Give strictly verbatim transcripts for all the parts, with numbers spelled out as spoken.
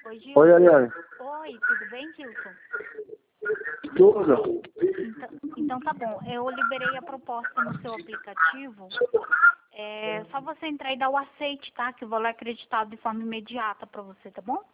Oi, Gilson. Oi, Ariane. Oi, tudo bem, Gilson? Tudo? Então, então tá bom. Eu liberei a proposta no seu aplicativo. É só você entrar e dar o aceite, tá? Que o valor é acreditado de forma imediata pra você, tá bom?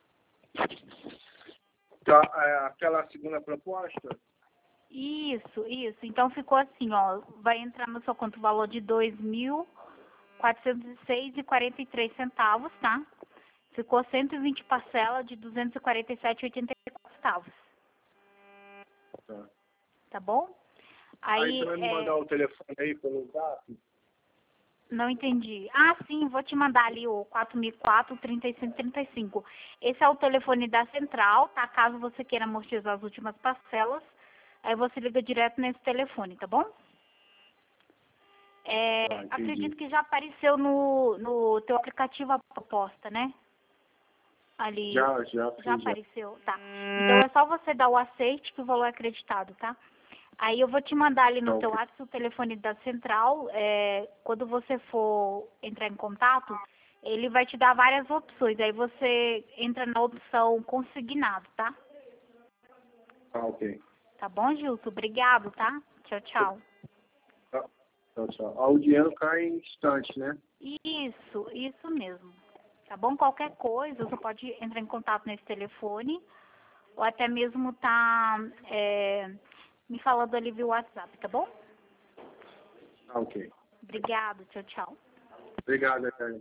Tá, é, aquela segunda proposta? Isso, isso. Então ficou assim, ó. Vai entrar na sua conta o valor de dois mil quatrocentos e seis e quarenta e três centavos, tá? Ficou cento e vinte parcela de duzentos e quarenta e sete e oitenta e quatro centavos. Tá. Tá bom? Aí Aí, você vai me é, mandar o telefone aí pelo zap? não entendi. Ah, sim, vou te mandar ali o quatro mil e quatro, trinta e cinco trinta e cinco. Esse é o telefone da central, tá? Caso você queira amortizar as últimas parcelas, aí você liga direto nesse telefone, tá bom? É, Tá, entendi. acredito que já apareceu no, no teu aplicativo a proposta, né? Ali. Já, já, Já fiz, já. apareceu? Tá. Então é só você dar o aceite que o valor é acreditado, tá? Aí eu vou te mandar ali no Tá, teu ok. WhatsApp o telefone da central. É, quando você for entrar em contato, ele vai te dar várias opções. Aí você entra na opção consignado, tá? Tá, ok. Tá bom, Gilson? Obrigado, tá? Tchau, tchau. Tá. Tchau, tchau. Ah, o dinheiro cai em instante, né? Isso, isso mesmo. Tá bom? Qualquer coisa, você pode entrar em contato nesse telefone ou até mesmo tá é, me falando ali via WhatsApp, tá bom? Tá, ok. Obrigado, tchau, tchau. Obrigado, Ariane.